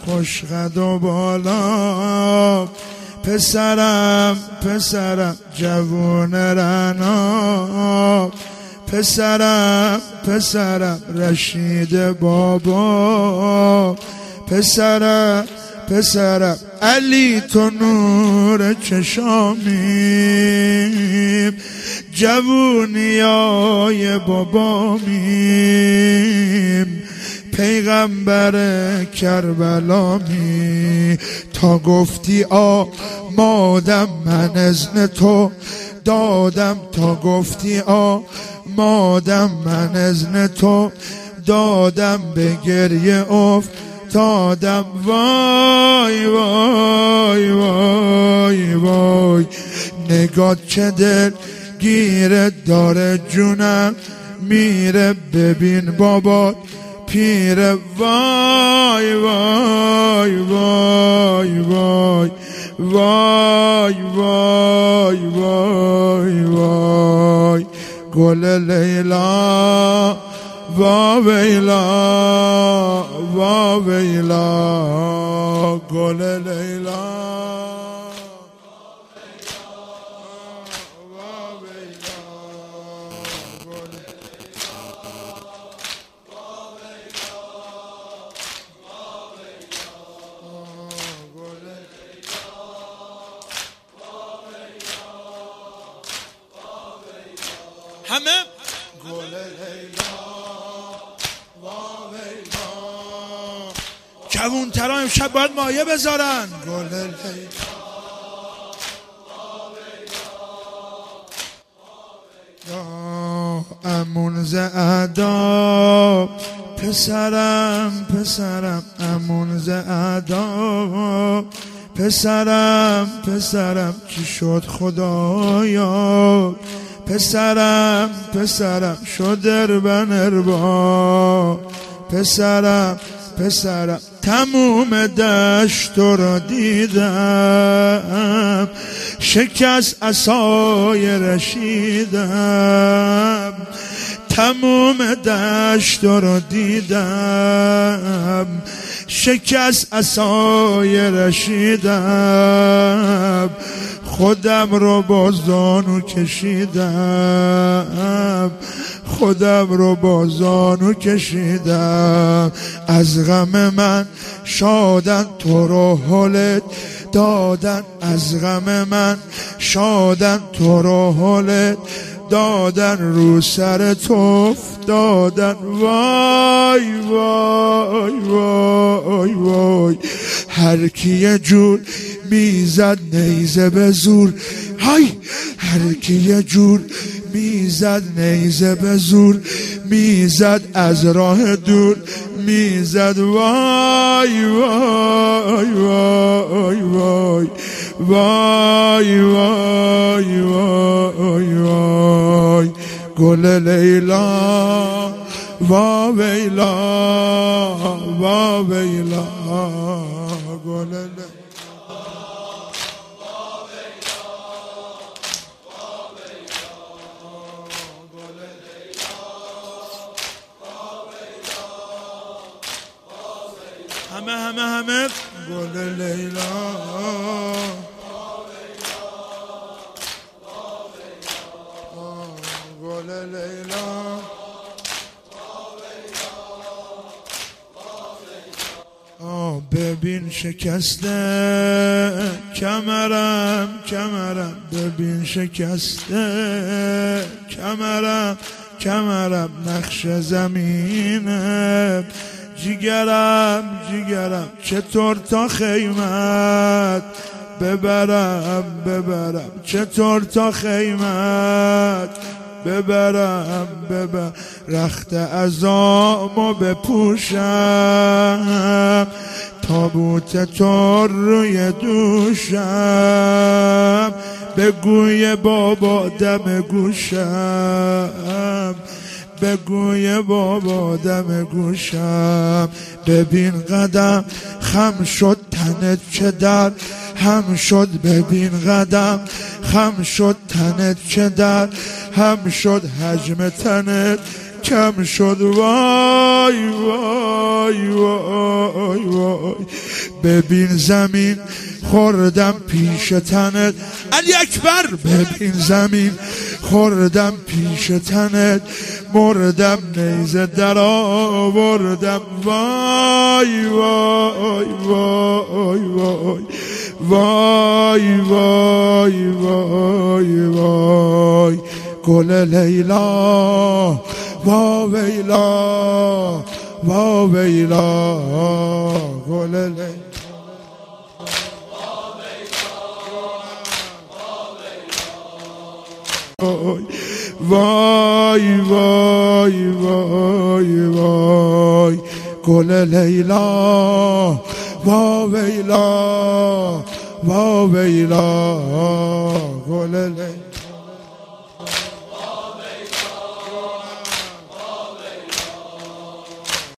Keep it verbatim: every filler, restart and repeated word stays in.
خوش قد و بالا، پسرم پسرم جوون رنا، پسرم پسرم رشید بابا، پسرم پسرم علی تو نور چشامیم، جوونیای بابامیم، پیغمبر کربلامی. تا گفتی آمادم من اذن تو دادم، تا گفتی آمادم من اذن تو دادم، به گریه افتادم وای وای وای وای. نگات چه دل گیره داره جونم میره، ببین بابا پیره وای وای وای وای وای وای وای وای. گل لیلا وا ویلا وا ویلا، گل لیلا همه گل لیلا وا ویلا. جوون‌ترا امشب باید مایه بذارن. گل لیلا وا امون ز ادا، پسرم پسرم امون ز ادا، پسرم پسرم چی شد خدایا، پسرم پسرم شدر بنربا، پسرم پسرم تموم دشت را دیدم، شکست عصای رشیدم، تموم دشت را دیدم، شکست عصای رشیدم، خودم رو با زانو کشیدم، خودم رو با زانو کشیدم. از غم من شادن تو رو حلت دادن، از غم من شادن تو رو حلت دادن، رو سر توف دادن وای وای وای وای. هر کی یه جور میزد نیزه به زور، های هر کی یه جور میزد نیزه به زور، میزد از راه دور میزد وای وای وای وای وای وای وای وای. گل لیلا وا ویلا وا ویلا، گل لیلا همه همه همه. گل لیلا گل لیلا آه ببین شکسته کمرم کمرم، ببین شکسته کمرم کمرم، نقش زمینه جیگرم جیگرم، چطور تا خیمت ببرم ببرم، چطور تا خیمت ببرم ببرم، رخت عزامو بپوشم، تابوت تو روی دوشم، بگوی بابا دم گوشم، بگوی بابا دم گوشم. ببین قدم خم شد تنت چه در هم شد، ببین قدم خم شد تنت چه در هم شد، حجم تنت کم شد وای وای وای وای وای ببین زمین خوردم پیش تنت علی اکبر ببین زمین خوردم پیش تنت مردم نیزه در آوردم وای وای وای وای وای وای وای وای گل لیلا وا ویلا وا ویلا گل لیلا وای وای وای وای گل لیلا وا ویلا وا ویلا گل لیلا